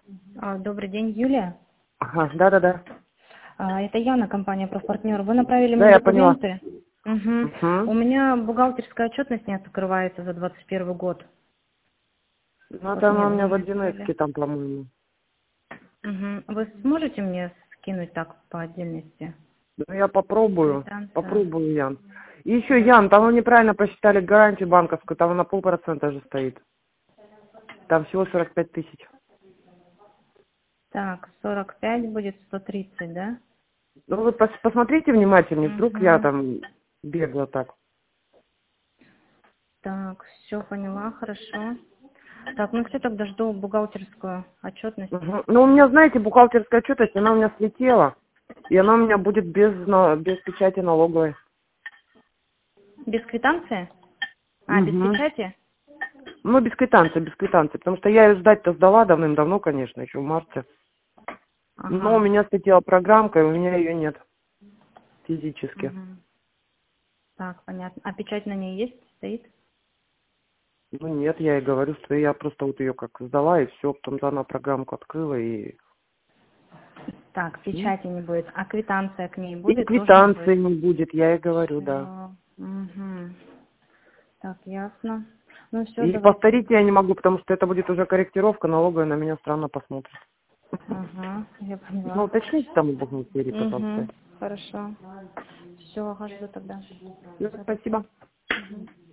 Добрый день, Юлия. Ага, да-да-да. Это Яна, компания «Профпартнер». Вы направили Да, мне я поняла. документы. Угу. У Угу. меня бухгалтерская отчетность не открывается за 21 год. Ну, Вот там мне у меня в вы отправили. 11 там, по-моему. Угу. Вы сможете мне скинуть так по отдельности? Ну, я попробую. Квитанция. Попробую, Ян. И еще, Ян, там вы неправильно посчитали гарантию банковскую, там она 0,5% же стоит. Там всего 45 тысяч. Так, 45 будет 130, да? Ну, вы посмотрите внимательнее, вдруг я Угу. там бегла так. Так, все поняла, хорошо. Так, ну все, тогда жду бухгалтерскую отчетность. Угу. Ну, у меня, знаете, бухгалтерская отчетность, она у меня слетела. И она у меня будет без печати налоговой. Без квитанции? Без Угу. печати? Ну, без квитанции, потому что я ее сдать-то сдала давным-давно, конечно, еще в марте. Но у Ага. меня слетела программка, и у меня ее нет физически. Угу. Так, понятно. А печать на ней есть? Стоит? Ну, нет, я и говорю, что я просто вот ее как сдала, и все, потом заново программку открыла, и Так, всё. печати не будет. А квитанция к ней И будет? Тоже не квитанции будет. не будет, я и говорю, да. Все. Угу. Так, ясно. Ну все, И давайте. повторить я не могу, потому что это будет уже корректировка, налоговая на меня странно посмотрит. Ага, я Ну, поняла. уточните там у бухгалтерии, пожалуйста. Угу. Хорошо. Все, ага, жду тогда. Ну, Всё, до спасибо. свидания. Мгм.